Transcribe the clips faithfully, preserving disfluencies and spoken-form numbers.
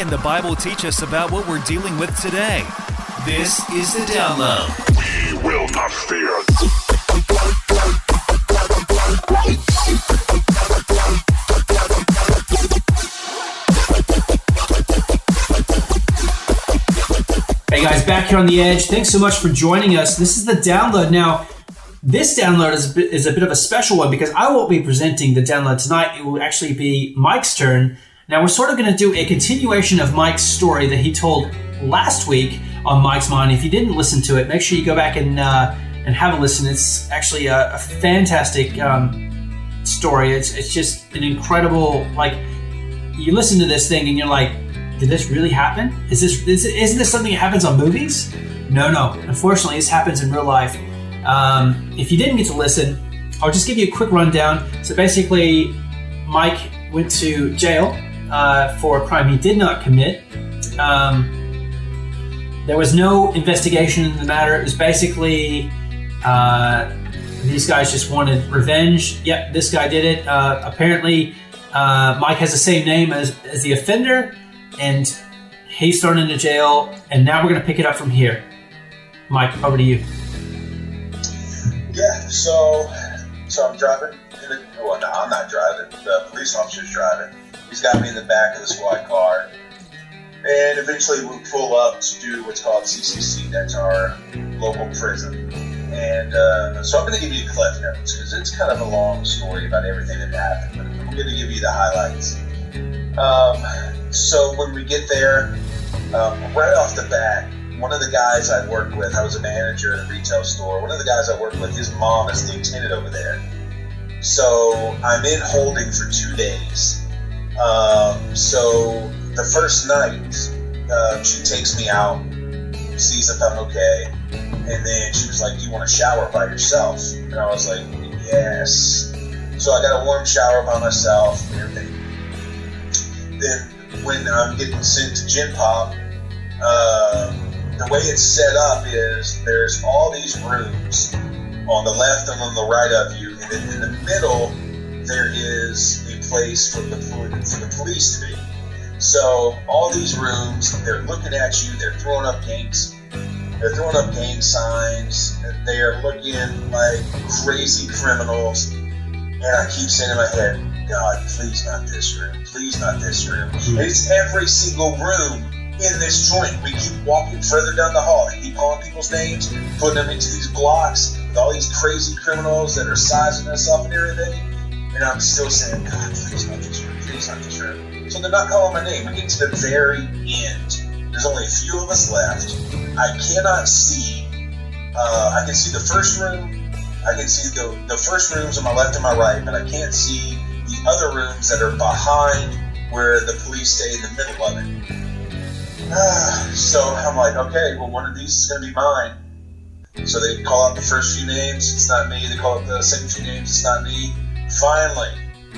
can the Bible teach us about what we're dealing with today? This is The Download. We will not fear. Hey guys, back here on The Edge. Thanks so much for joining us. This is The Download. Now, this download is a, bit, is a bit of a special one because I won't be presenting the download tonight. It will actually be Mike's turn. Now, we're sort of going to do a continuation of Mike's story that he told last week on Mike's Mind. If you didn't listen to it, make sure you go back and uh, and have a listen. It's actually a, a fantastic um, story. It's it's just an incredible, like, you listen to this thing and you're like, did this really happen? Is this is, isn't this something that happens on movies? No, no. Unfortunately, this happens in real life. Um, if you didn't get to listen, I'll just give you a quick rundown. So basically, Mike went to jail uh, for a crime he did not commit. Um, there was no investigation in the matter. It was basically uh, these guys just wanted revenge. Yep, this guy did it. Uh, apparently, uh, Mike has the same name as, as the offender, and he's thrown into jail. And now we're going to pick it up from here. Mike, over to you. Yeah, so so I'm driving. In the, well, no, I'm not driving. The police officer's driving. He's got me in the back of the squad car. And eventually we pull up to do what's called C C C. That's our local prison. And uh, so I'm going to give you Cliff Notes because it's kind of a long story about everything that happened. But I'm going to give you the highlights. Um, so when we get there, um, right off the bat, one of the guys I worked with, I was a manager at a retail store. One of the guys I worked with, his mom is the lieutenant over there. So I'm in holding for two days. Um, so the first night, uh, she takes me out, sees if I'm okay, and then she was like, "Do you want to shower by yourself?" And I was like, "Yes." So I got a warm shower by myself and everything. Then when I'm getting sent to Gen Pop, uh, the way it's set up is there's all these rooms on the left and on the right of you, and then in the middle there is a place for the for the police to be. So all these rooms, they're looking at you, they're throwing up gangs, they're throwing up gang signs, they are looking like crazy criminals, and I keep saying in my head, God, please not this room, please not this room. And it's every single room in this joint. We keep walking further down the hall. They keep calling people's names, putting them into these blocks with all these crazy criminals that are sizing us up and everything. And I'm still saying, God, please not this room, please not this room. So they're not calling my name. We get to the very end. There's only a few of us left. I cannot see. Uh, I can see the first room. I can see the, the first rooms on my left and my right, but I can't see the other rooms that are behind where the police stay in the middle of it. Uh, so I'm like, okay, well, one of these is going to be mine. So they call out the first few names. It's not me. They call out the second few names. It's not me. Finally,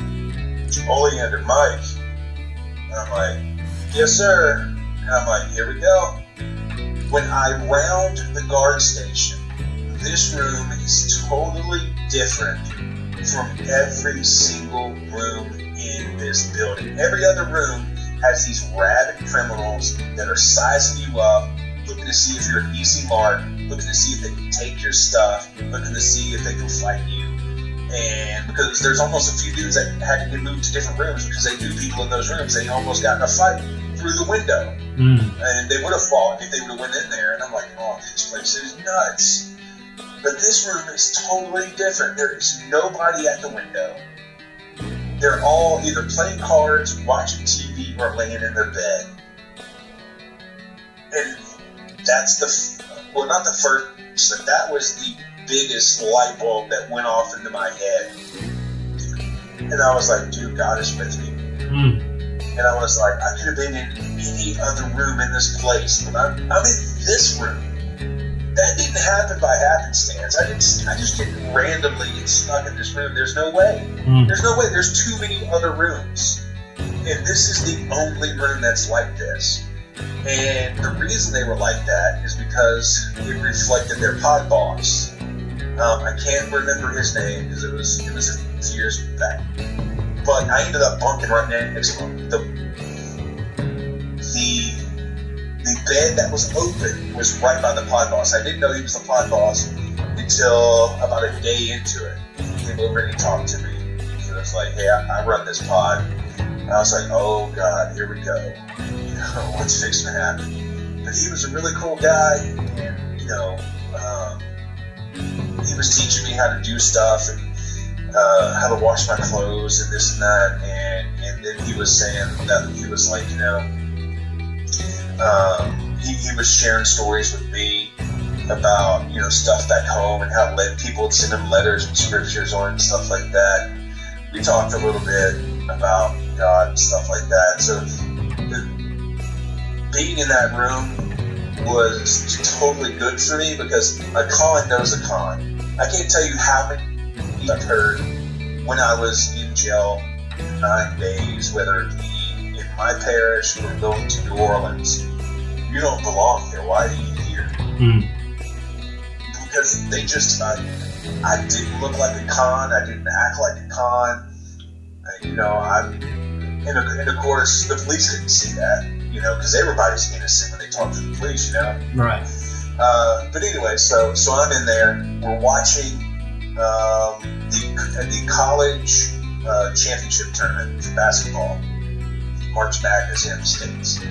Oleander, Mike. And I'm like, yes, sir. And I'm like, here we go. When I round the guard station, this room is totally different from every single room in this building. Every other room has these rabid criminals that are sizing you up, looking to see if you're an easy mark, looking to see if they can take your stuff, looking to see if they can fight you. And because there's almost a few dudes that had to get moved to different rooms because they knew people in those rooms, they almost got in a fight through the window. Mm. And they would have fallen if they would have went in there. And I'm like, oh, this place is nuts. But this room is totally different. There is nobody at the window. They're all either playing cards, watching T V, or laying in their bed. And that's the, well, not the first, but that was the biggest light bulb that went off into my head. And I was like, dude, God is with me. Mm. And I was like, I could have been in any other room in this place, but I'm, I'm in this room. That didn't happen by happenstance. I didn't. I just didn't randomly get stuck in this room. There's no way. Mm. There's no way. There's too many other rooms. And this is the only room that's like this. And the reason they were like that is because it reflected their pod boss. Um, I can't remember his name because it was it was a few years back. But I ended up bunking right next to him. The the the bed that was open was right by the pod boss. I didn't know he was the pod boss until about a day into it. He came over and he talked to me. He was like, "Hey, I, I run this pod." And I was like, "Oh God, here we go. You know, what's fixing to happen?" But he was a really cool guy, and you know, um, he was teaching me how to do stuff and uh, how to wash my clothes and this and that. And and then he was saying that he was like, you know. Um, he, he was sharing stories with me about, you know, stuff back home and how let, people would send him letters and scriptures on and stuff like that. We talked a little bit about God and stuff like that. So the, being in that room was totally good for me because a con knows a con. I can't tell you how many I've heard when I was in jail nine days, whether it be in my parish or going to New Orleans. You don't belong here. Why are you here? Mm. Because they just, I, I didn't look like a con. I didn't act like a con. I, you know, I'm, and of, and of course, the police couldn't see that, you know, because everybody's innocent when they talk to the police, you know? Right. Uh, but anyway, so so I'm in there. We're watching um, the, the college uh, championship tournament for basketball, March Madness in the States.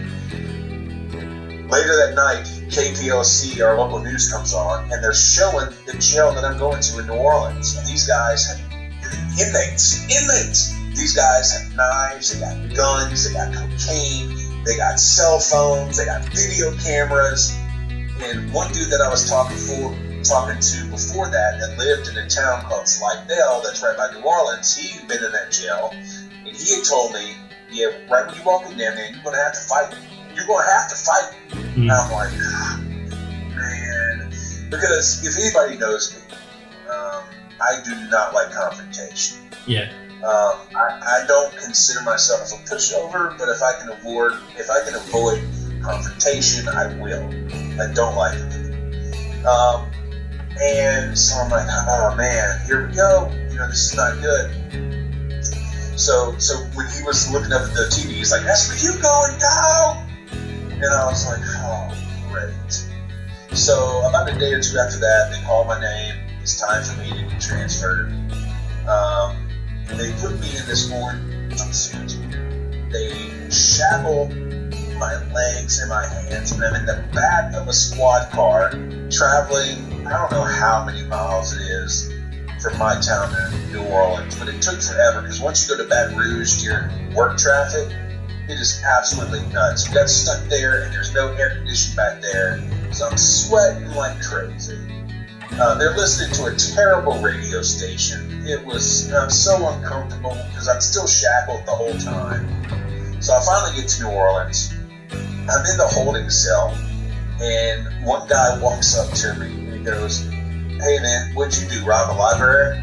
Later that night, K P L C, our local news, comes on, and they're showing the jail that I'm going to in New Orleans. And these guys have inmates, inmates. These guys have knives, they got guns, they got cocaine, they got cell phones, they got video cameras. And one dude that I was talking for, talking to before that, that lived in a town called Slidell, that's right by New Orleans, he'd been in that jail, and he had told me, yeah, right when you walk in there, man, you're going to have to fight me. You're going to have to fight me. Mm. And I'm like, ah, man. Because if anybody knows me, um, I do not like confrontation. Yeah. Um, I, I don't consider myself a pushover, but if I can avoid, if I can avoid confrontation, I will. I don't like it. Um, and so I'm like, oh man, here we go. You know, this is not good. So, so when he was looking up at the T V, he's like, "That's where you going, dog?" And I was like, oh, great. So about a day or two after that, they called my name. It's time for me to be transferred. Um, they put me in this orange jumpsuit. They shackled my legs and my hands, and I'm in the back of a squad car traveling, I don't know how many miles it is from my town to New Orleans, but it took forever because once you go to Baton Rouge during work traffic, it is absolutely nuts. We got stuck there, and there's no air conditioning back there, so I'm sweating like crazy. Uh, they're listening to a terrible radio station. It was uh, so uncomfortable because I'm still shackled the whole time. So I finally get to New Orleans. I'm in the holding cell, and one guy walks up to me, and he goes, "Hey man, what'd you do, rob a library?"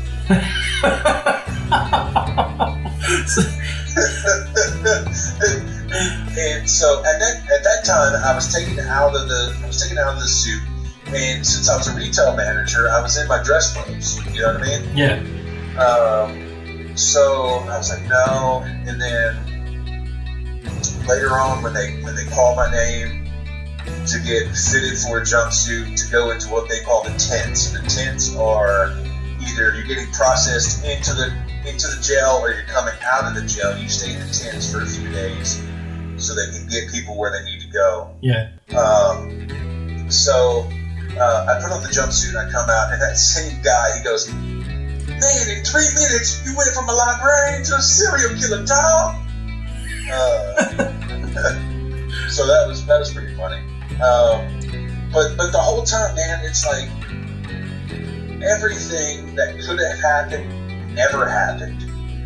And so at that at that time, I was taken out of the I was taken out of the suit, and since I was a retail manager, I was in my dress clothes. You know what I mean? Yeah. Um, so I was like, no, and then later on, when they when they called my name to get fitted for a jumpsuit to go into what they call the tents. The tents are either you're getting processed into the into the jail or you're coming out of the jail. You stay in the tents for a few days so they can get people where they need to go. Yeah. Um, so uh, I put on the jumpsuit and I come out, and that same guy, he goes, "Man, in three minutes you went from a librarian to a serial killer, dog." Uh, so that was that was pretty funny. Um, but but the whole time, man, it's like everything that could have happened never happened.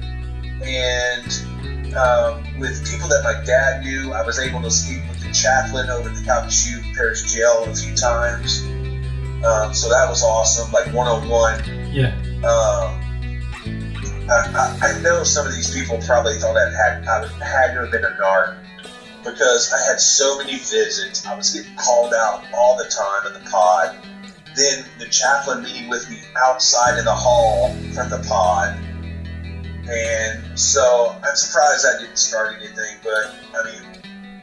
And um, with people that my dad knew, I was able to speak with the chaplain over at the Calcasieu Parish Jail a few times. Um, so that was awesome, like one on one. Yeah. Um, I, I, I know some of these people probably thought I had I had to have been a narc because I had so many visits. I was getting called out all the time in the pod. Then the chaplain meeting with me outside in the hall from the pod. And so I'm surprised I didn't start anything, but I mean,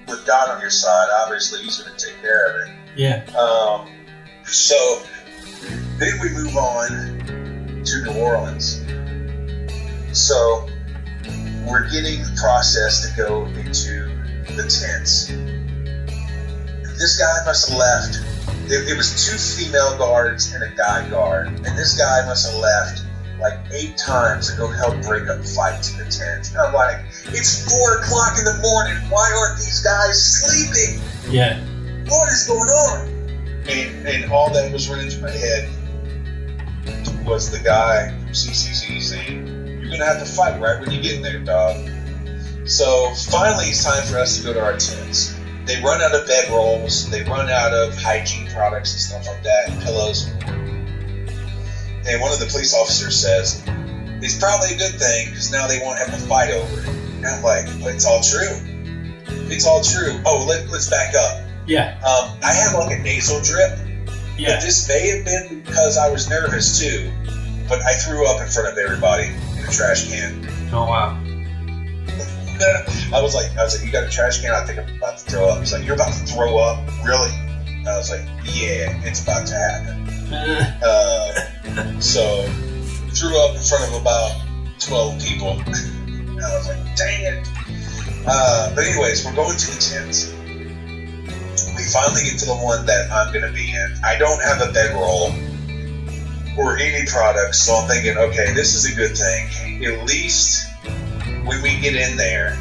with God on your side, obviously He's going to take care of it. Yeah. Um, so then we move on to New Orleans. So we're getting the process to go into the tents. This guy must have left. It, it was two female guards and a guy guard, and this guy must have left like eight times to go help break up fights in the tent. And I'm like, it's four o'clock in the morning. Why aren't these guys sleeping? Yeah. What is going on? And, and all that was running through my head was the guy from C C C saying, "You're gonna have to fight right when you get in there, dog." So finally, it's time for us to go to our tents. They run out of bed rolls. They run out of hygiene products and stuff like that, and pillows. And one of the police officers says, "It's probably a good thing because now they won't have to fight over it." And I'm like, "But it's all true. It's all true." Oh, let, let's back up. Yeah. Um, I have like a nasal drip. Yeah. But this may have been because I was nervous too. But I threw up in front of everybody in a trash can. Oh wow. I was like, I was like, "You got a trash can?" I think I'm about to throw up. He's like, "You're about to throw up? Really?" And I was like, "Yeah, it's about to happen." uh, so, threw up in front of about twelve people. And I was like, "Dang it!" Uh, but anyways, we're going to the tent. We finally get to the one that I'm going to be in. I don't have a bedroll or any products, so I'm thinking, okay, this is a good thing. At least when we get in there,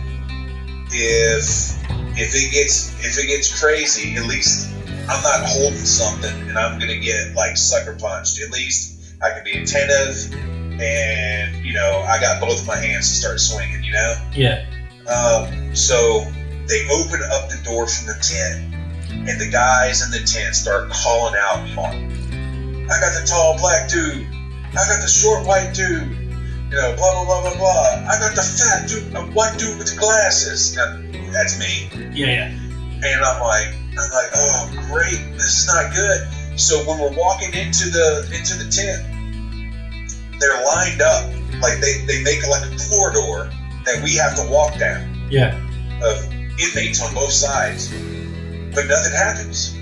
if if it gets if it gets crazy, at least I'm not holding something and I'm gonna get like sucker punched. At least I can be attentive, and you know I got both of my hands to start swinging. You know. Yeah. Um, so they open up the door from the tent, and the guys in the tent start calling out, "I got the tall black dude. I got the short white dude. You know, blah, blah, blah, blah, blah. I got the fat dude, a white dude with the glasses." Now, that's me. Yeah, yeah. And I'm like, I'm like, oh, great. This is not good. So when we're walking into the into the tent, they're lined up. Like, they, they make like a corridor that we have to walk down. Yeah. Of inmates on both sides. But nothing happens.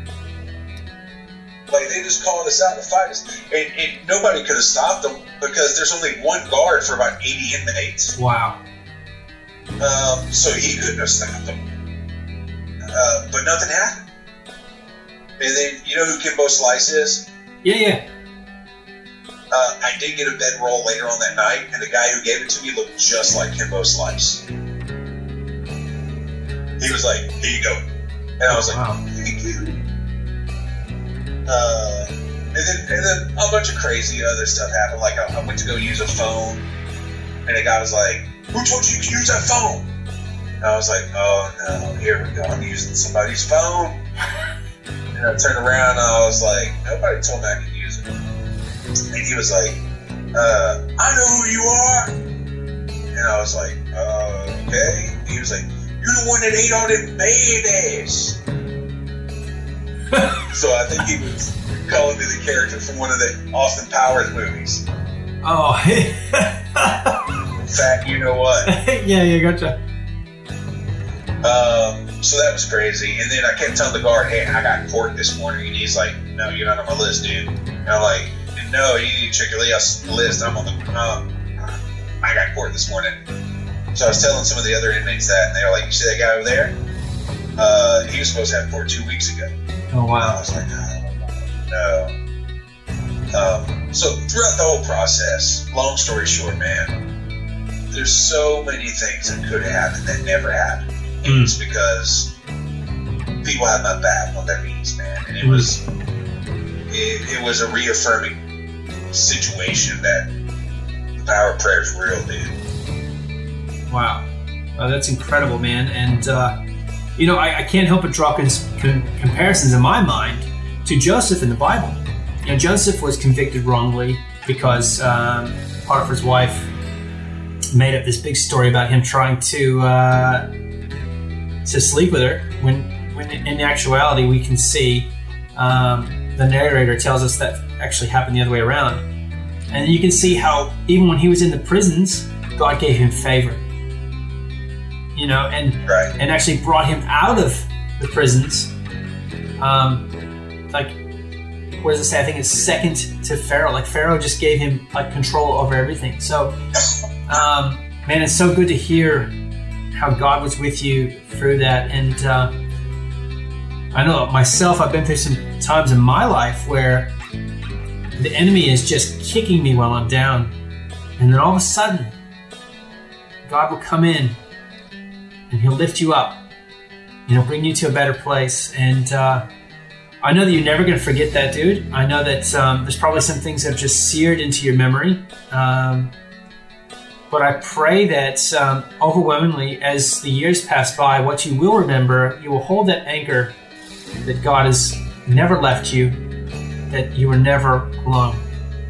Like, they just called us out to fight us. And, and nobody could have stopped them because there's only one guard for about eighty inmates. Wow. Um, so he couldn't have stopped them. Uh, but nothing happened. And then, you know who Kimbo Slice is? Yeah, yeah. Uh, I did get a bedroll later on that night, and the guy who gave it to me looked just like Kimbo Slice. He was like, "Here you go." And I was like, Wow. "Thank you." Uh, and then, and then a bunch of crazy other stuff happened. Like, I, I went to go use a phone, and the guy was like, "Who told you you could use that phone?" And I was like, "Oh no, here we go. I'm using somebody's phone." And I turned around, and I was like, "Nobody told me I could use it." And he was like, uh, "I know who you are." And I was like, uh, "Okay." And he was like, "You're the one that ate all them babies." So I think he was calling me the character from one of the Austin Powers movies. Oh. Fat, you know what? yeah, yeah, gotcha. Um, so that was crazy. And then I kept telling the guard, "Hey, I got court this morning." And he's like, "No, you're not on my list, dude." And I'm like, "No, you need to check your list. I'm on the, um, I got court this morning." So I was telling some of the other inmates that, and they were like, "You see that guy over there? Uh, he was supposed to have court two weeks ago." Oh, And I wow. was like, "Oh, no." Um, so throughout the whole process, long story short, man, there's so many things that could have happened that never happened. Mm. It's because people had my back on their knees, man. And it was it, it was a reaffirming situation that the power of prayer is real, dude. Wow. Uh, that's incredible, man. And, uh, you know, I, I can't help but draw cons- con- comparisons in my mind to Joseph in the Bible. You know, Joseph was convicted wrongly because um, Potiphar's wife made up this big story about him trying to uh, to sleep with her, when, when in actuality we can see um, the narrator tells us that actually happened the other way around. And you can see how even when he was in the prisons, God gave him favor. you know, and Right. and actually brought him out of the prisons. Um, like, what does it say? I think it's second to Pharaoh. Like, Pharaoh just gave him like control over everything. So, um, man, it's so good to hear how God was with you through that. And uh, I know myself, I've been through some times in my life where the enemy is just kicking me while I'm down. And then all of a sudden, God will come in and he'll lift you up. And he'll bring you to a better place. And uh, I know that you're never going to forget that, dude. I know that um, there's probably some things that have just seared into your memory. Um, but I pray that um, overwhelmingly, as the years pass by, what you will remember, you will hold that anchor that God has never left you, that you were never alone.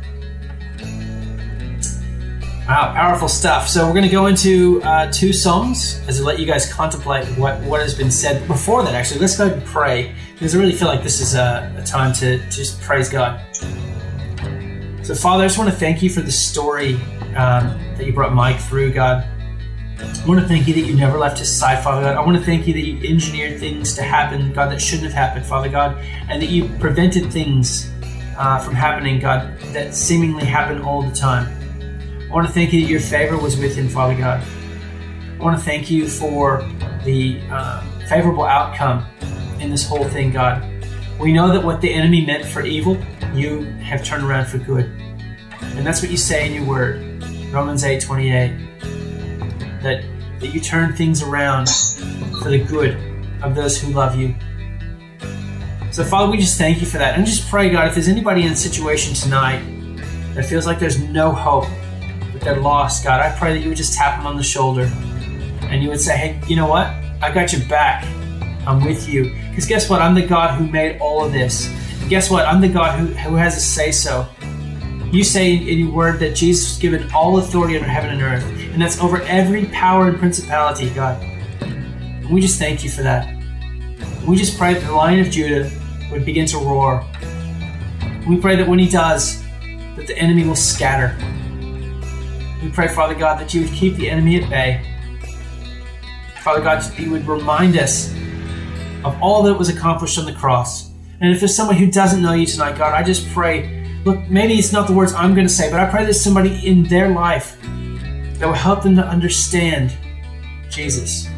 Wow, powerful stuff. So we're going to go into uh, two songs as I let you guys contemplate what, what has been said. Before that, actually, let's go ahead and pray, because I really feel like this is a, a time to just praise God. So, Father, I just want to thank you for the story um, that you brought Mike through, God. I want to thank you that you never left his side, Father God. I want to thank you that you engineered things to happen, God, that shouldn't have happened, Father God, and that you prevented things uh, from happening, God, that seemingly happen all the time. I want to thank you that your favor was with him, Father God. I want to thank you for the uh, favorable outcome in this whole thing, God. We know that what the enemy meant for evil, you have turned around for good. And that's what you say in your word, Romans eight twenty-eight, that, that you turn things around for the good of those who love you. So, Father, we just thank you for that. And just pray, God, if there's anybody in a situation tonight that feels like there's no hope, that they're lost, God, I pray that you would just tap them on the shoulder and you would say, hey, you know what? I got your back. I'm with you. Because guess what? I'm the God who made all of this. And guess what? I'm the God who, who has a say-so. You say in, in your word that Jesus was given all authority under heaven and earth, and that's over every power and principality, God. And we just thank you for that. We just pray that the Lion of Judah would begin to roar. We pray that when he does, that the enemy will scatter. We pray, Father God, that you would keep the enemy at bay. Father God, that you would remind us of all that was accomplished on the cross. And if there's someone who doesn't know you tonight, God, I just pray, look, maybe it's not the words I'm going to say, but I pray there's somebody in their life that will help them to understand Jesus.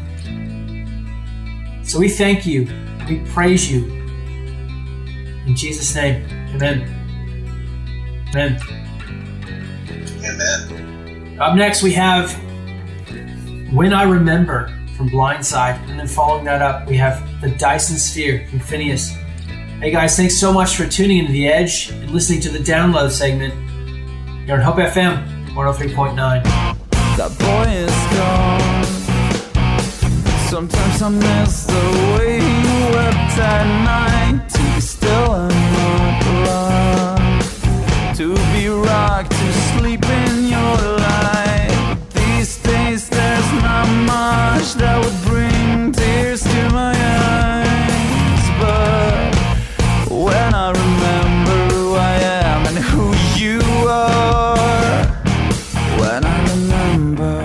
So we thank you. We praise you. In Jesus' name, amen. Amen. Amen. Up next, we have When I Remember from Blindside. And then following that up, we have The Dyson Sphere from Phineas. Hey guys, thanks so much for tuning into The Edge and listening to the Download segment. You're on Hope F M one oh three point nine. That boy is gone. Sometimes I miss the way you wept at night. To be still and not run. To be rocked, to sleep in your light. But these days there's not much that would bring tears to my eyes. But when I remember who I am and who you are, when I remember,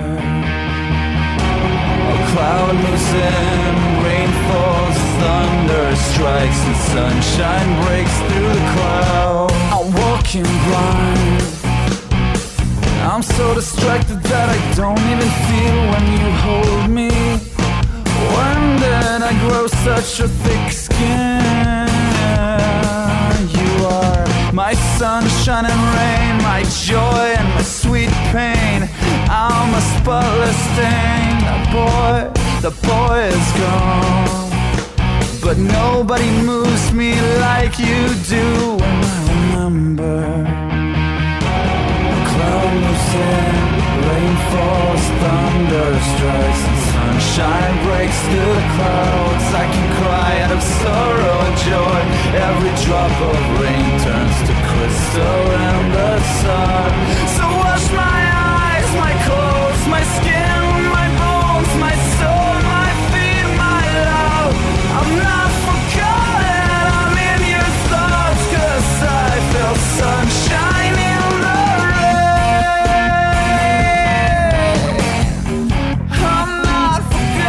a cloud moves in, rain falls, thunder strikes, and sunshine breaks through the cloud. I'm walking blind, I'm so distracted that I don't even feel when you hold me. When did I grow such a thick skin? You are my sunshine and rain, my joy and my sweet pain. I'm a spotless stain. That boy, the boy is gone, but nobody moves me like you do. When I remember, a cloud moves in, rain falls, thunder strikes, and sunshine breaks through the clouds. I can cry out of sorrow and joy. Every drop of rain turns to crystal in the sun. So wash my eyes, my clothes, my skin, my bones, my soul, my feet, my love. I'm not forgotten, I'm in your thoughts, 'cause I feel sunshine in the rain. I'm not forgotten.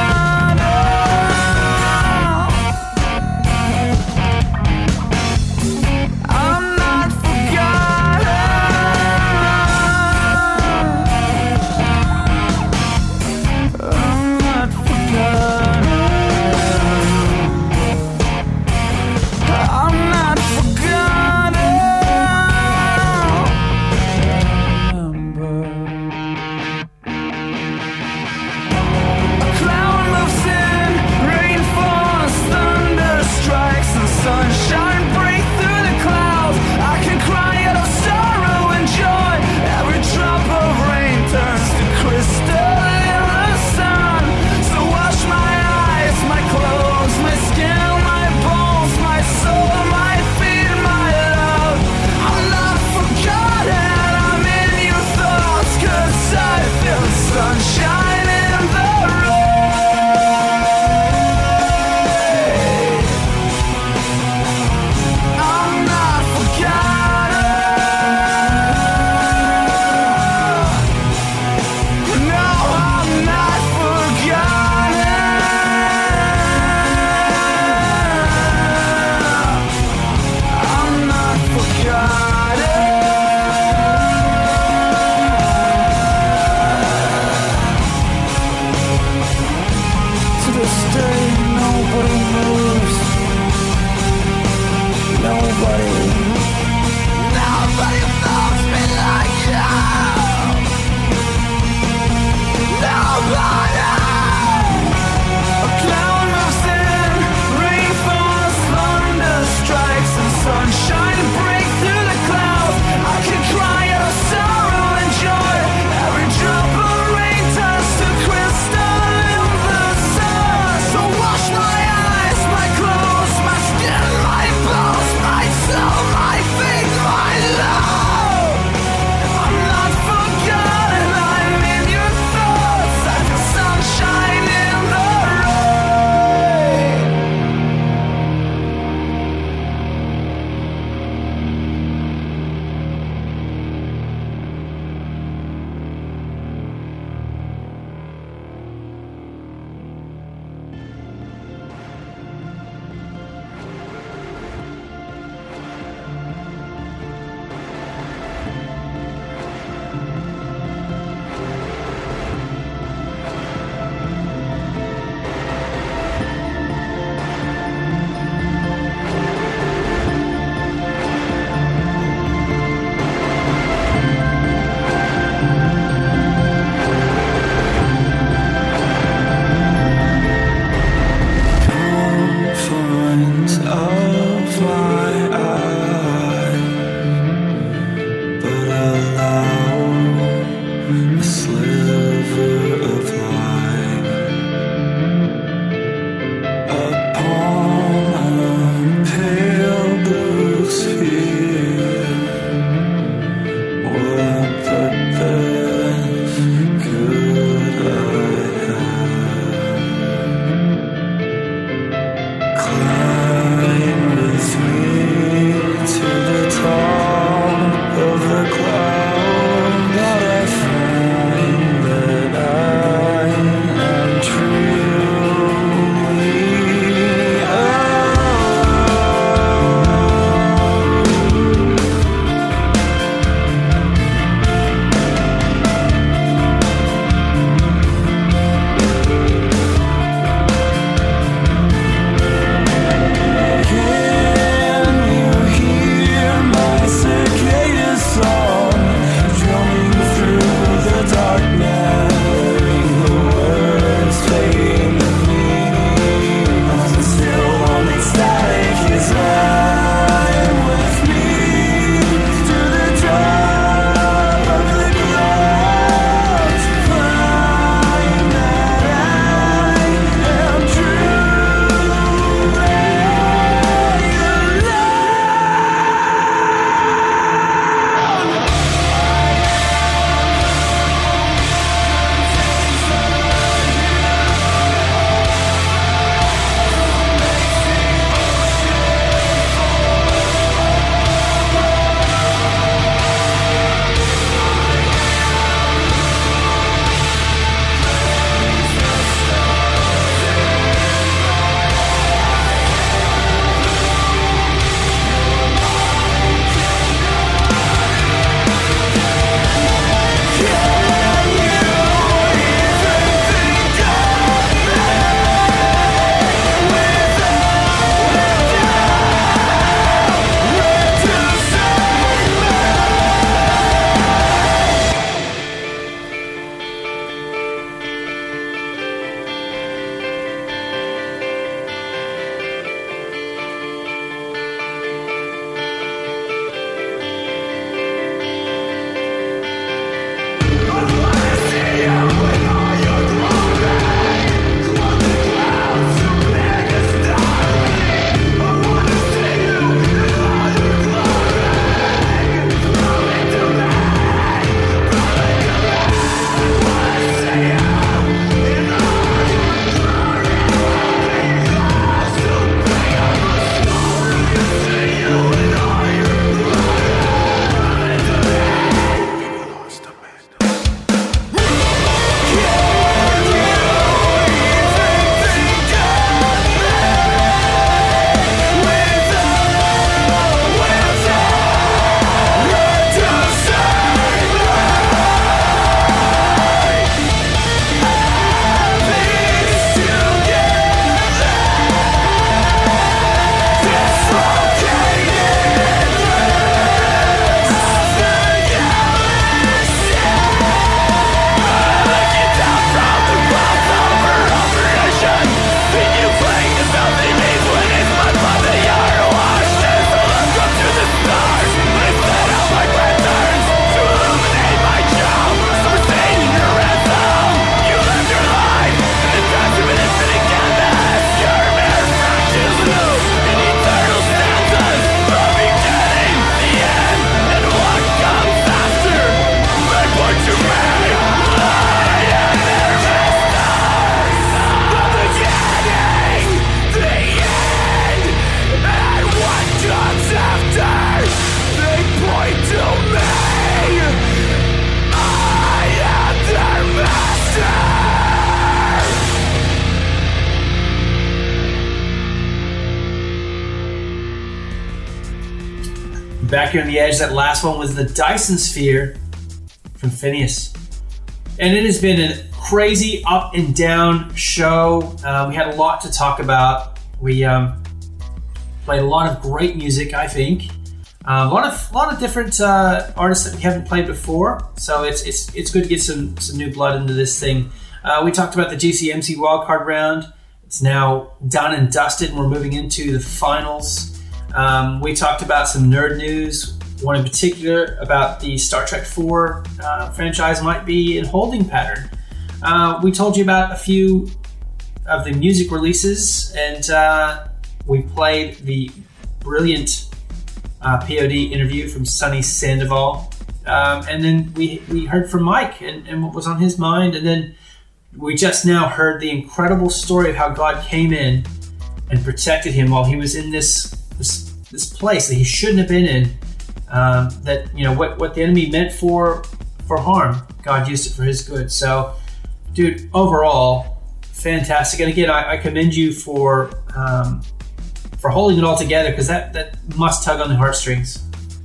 Back here on the Edge, that last one was the Dyson Sphere from Phineas. And it has been a crazy up and down show. Uh, we had a lot to talk about. We um, played a lot of great music, I think. Uh, a lot of a lot of different uh, artists that we haven't played before. So it's it's it's good to get some some new blood into this thing. Uh, we talked about the G C M C wildcard round. It's now done and dusted, and we're moving into the finals. Um, we talked about some nerd news, one in particular about the Star Trek four uh, franchise might be in holding pattern. Uh, we told you about a few of the music releases, and uh, we played the brilliant uh, P O D interview from Sonny Sandoval. Um, and then we, we heard from Mike and, and what was on his mind, and then we just now heard the incredible story of how God came in and protected him while he was in this this, this place that he shouldn't have been in. Um, that, you know, what, what the enemy meant for for harm, God used it for his good. So, dude, overall, fantastic. And again, I, I commend you for um, for holding it all together, because that, that must tug on the heartstrings.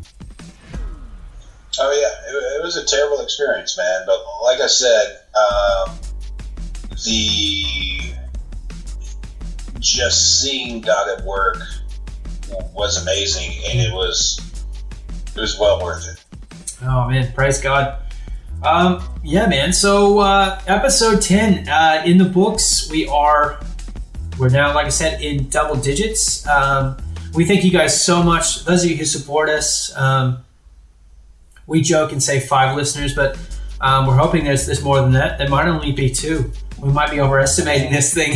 Oh, yeah. It, it was a terrible experience, man. But like I said, um, the just seeing God at work was amazing, and it was it was well worth it. Oh man, praise God. Um, yeah, man. So uh, episode ten uh, in the books. We are we're now, like I said, in double digits. Um, we thank you guys so much. Those of you who support us. Um, we joke and say five listeners, but um, we're hoping there's there's more than that. There might only be two. We might be overestimating this thing.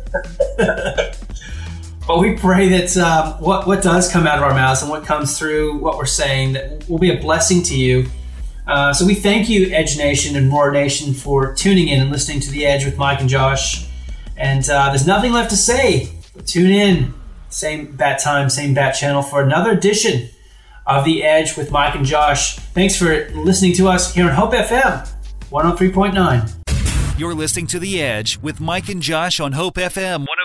But we pray that um, what, what does come out of our mouths and what comes through what we're saying, that will be a blessing to you. Uh, so we thank you, Edge Nation and Roar Nation, for tuning in and listening to The Edge with Mike and Josh. And uh, there's nothing left to say, but tune in. Same bat time, same bat channel for another edition of The Edge with Mike and Josh. Thanks for listening to us here on Hope F M one oh three point nine. You're listening to The Edge with Mike and Josh on Hope F M one oh